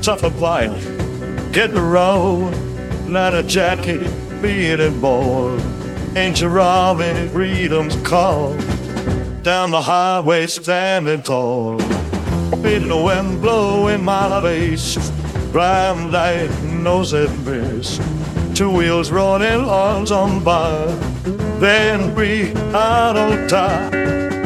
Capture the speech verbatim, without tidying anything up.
tough a while. Hit the road, not a jacket, bearded boy. Ain't you robbing freedom's call? Down the highway standing tall. Feel the wind blowing my face. Drive like nose at brace. Two wheels rolling logs on by. Then breathe out on top.